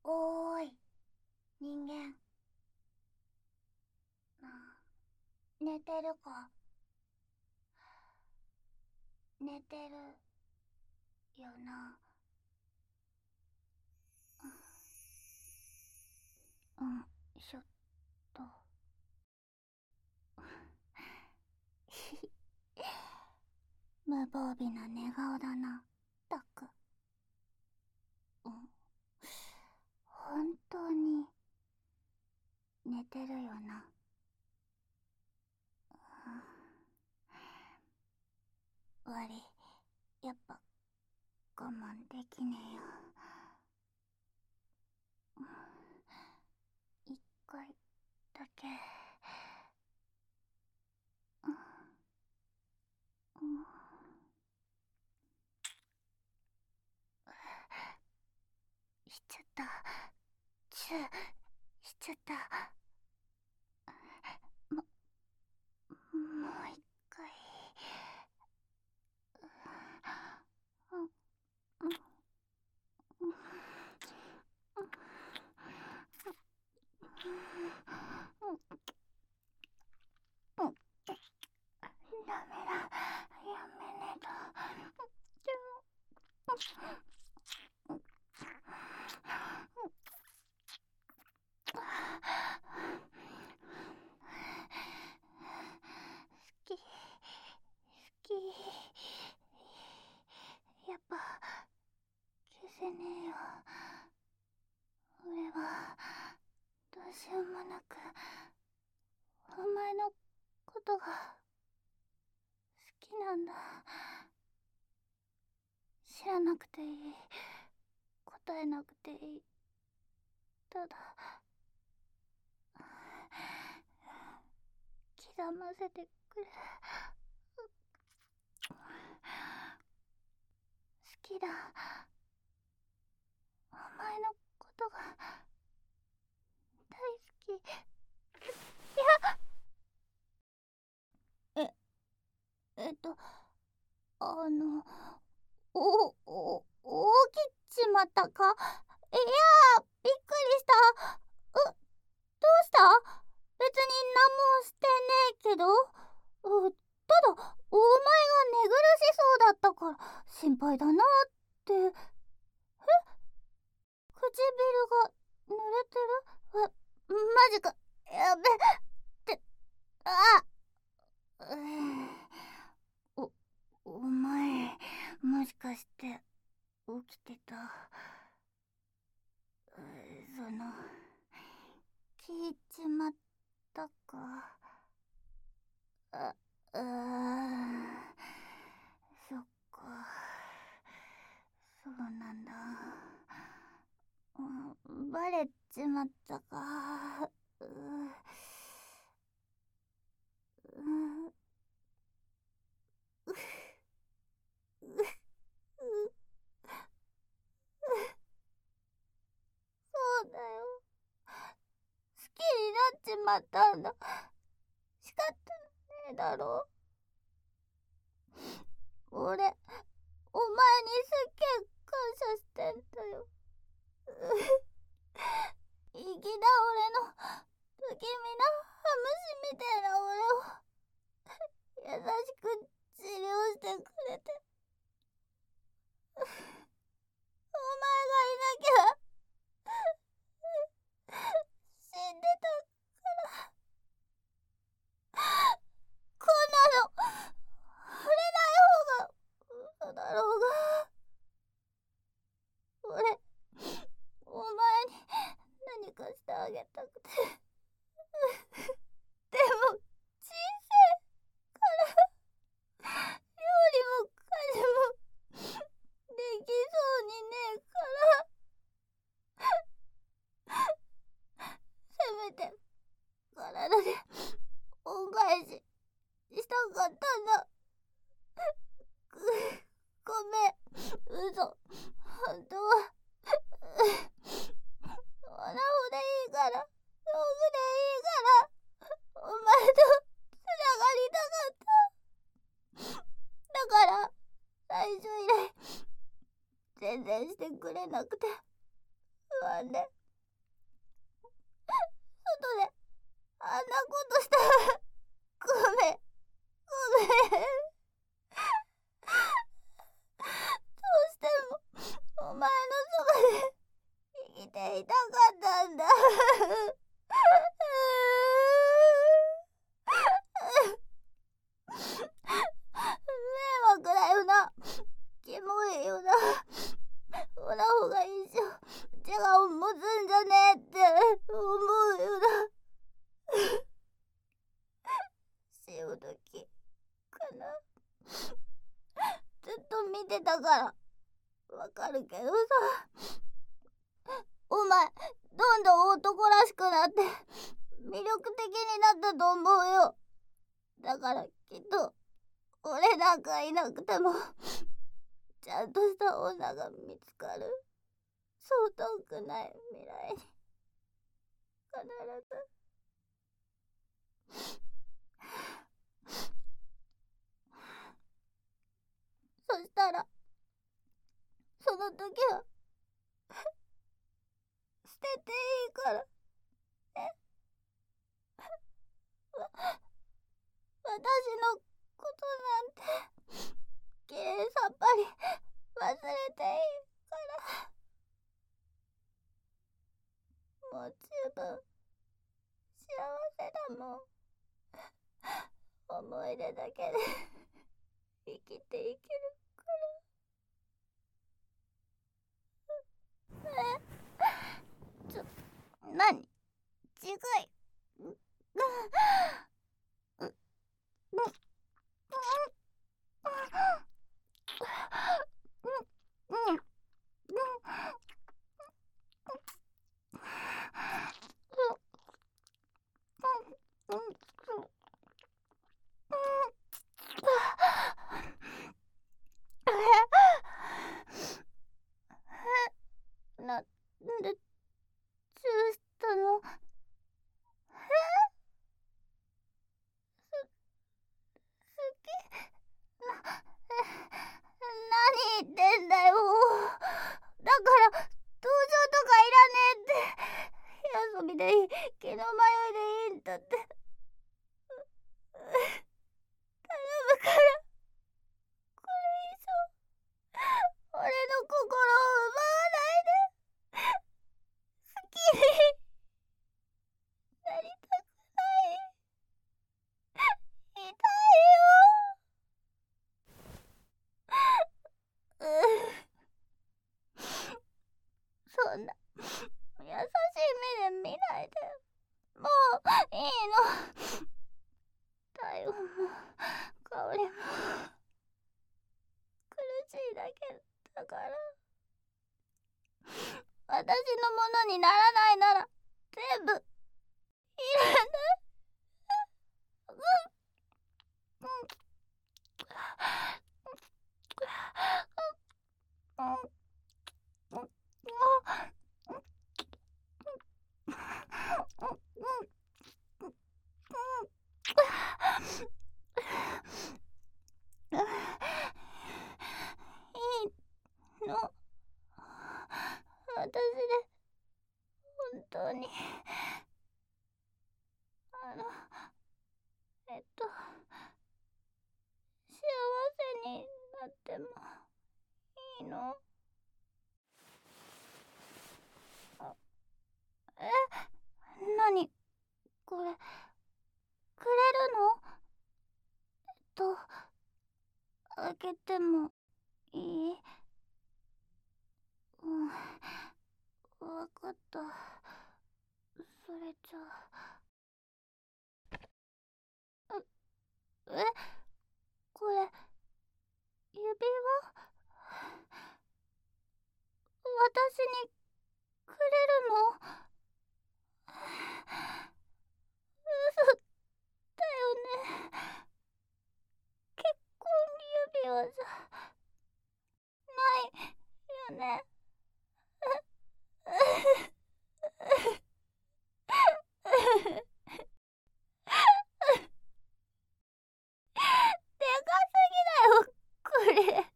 おーい、人間。寝てるか？寝てるよな。ちょっと。無防備な寝顔だな、たく。本当に寝てるよな。悪い、やっぱ我慢できねえよ。一回だけ。しちゃった。チューしちゃった。もう一回。ダメだ、やめねえと。好きやっぱ消せねえよ。俺はどうしようもなくお前のことが好きなんだ。知らなくていい、答えなくていい。ただ刻ませてくれ。好きだ。お前のことが大好き。いや、えっと起きちまったか？いやびっくりした。どうした？別に何もしてねえけど。ただお前が寝苦しそうだったから心配だなって。唇が濡れてる？マジか。やべってあお前もしかして起きてた？聞いちまったか？そっか、そうなんだ。バレちまったか。そうだよ、好きになっちまったんだ。仕方ねえだろ。俺、お前にすっげえ感謝してんだよ。粋な俺の不気味なハムシみたいな俺を優しく治療してくれて。お前がいなきゃ死んでたから。こんなの触れない方が嘘だろうが。俺、お前に何かしてあげたくて。でも小さいから料理も家事もできそうにねえから、せめて体で恩返ししたかったんだ。ごめん、嘘。本当はおなほでいいから、道具でいいから、お前とつながりたかった。だから最初以来全然してくれなくて不安であんなことしたらごめん。どうしてもお前のそばで生きていたかったんだ。迷惑だよな。キモいよな。オナホが一生自我を持つんじゃねえって思うよな。潮時かな。ずっと見てたからわかるけどさ、お前どんどん男らしくなって魅力的になったと思うよ。だからきっと俺なんかいなくてもちゃんとした女が見つかる。そう遠くない未来に必ず。そしたらその時は捨てていいからね。私のことなんてきれいさっぱり忘れていいから。もう十分幸せだもん。思い出だけで生きていけるから。何？違い。なんでチューしたの？何言ってんだよ。だから登場とかいらねえって。火遊びでいい、気の迷いでいいんだって。頼むから、これ以上俺の心を奪わないで。好きになりたくない。痛いよ。そんな優しい目で見ないで。もういいの。体温も香りも苦しいだけだから。私のものにならないなら全部いらない。いいの。私で本当に幸せになってもいいの？何これ、くれるの？開けてもいい？うん、わかった。それじゃあ。これ指輪？私にくれるの？嘘だよね。結婚指輪じゃないよね。でかすぎだよこれ。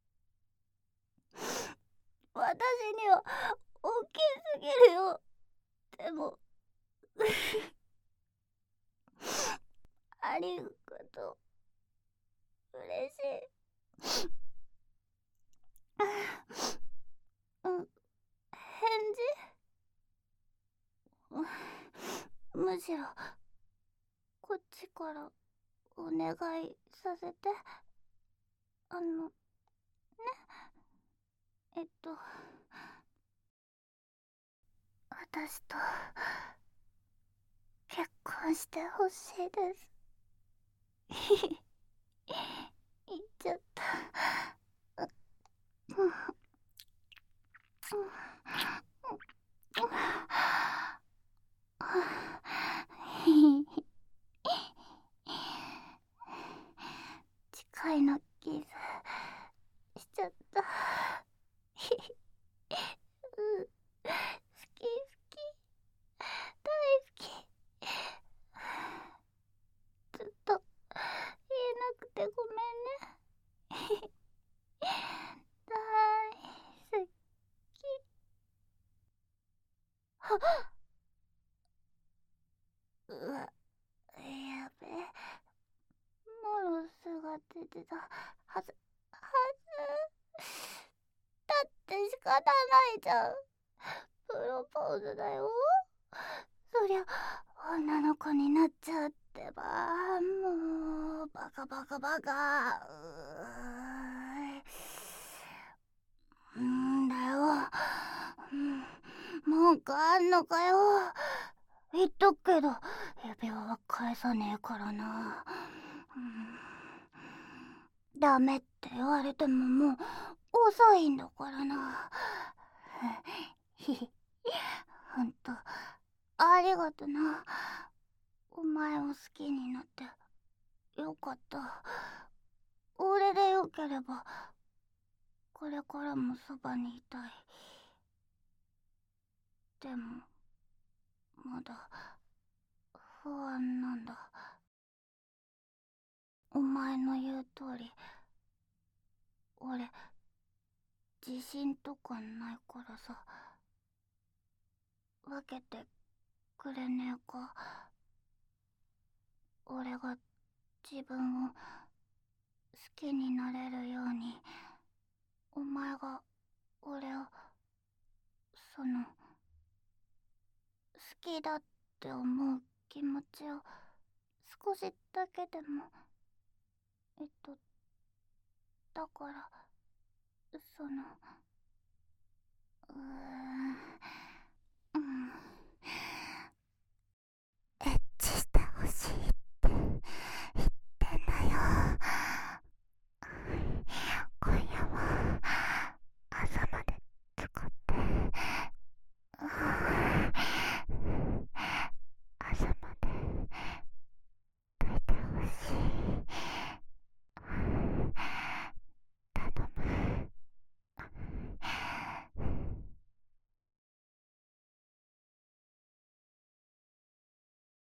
私には大きすぎるよ。でもありがとう。嬉しい。うん、返事むしろこっちからお願いさせて。ね、私と結婚してほしいです。言っちゃった。誓いのキスしちゃった。好き好き、大好き。ずっと言えなくてごめんね。大好き。うわ、やべえ。もろ巣が出てたはず。だって仕方ないじゃん。プロポーズだよ。そりゃ女の子になっちゃってば。もうバカバカバカ。んだよ。文句あんのかよ。言っとくけど指輪は返さねえからな。ダメって言われてももう遅いんだからな。ほんとありがとな。お前を好きになってよかった。俺でよければこれからもそばにいたい。でもまだ不安なんだ。お前の言う通り俺自信とかないからさ。分けてくれねえか。俺が自分を好きになれるようにお前が俺を好きだって思う気持ちを少しだけでも。だからうーん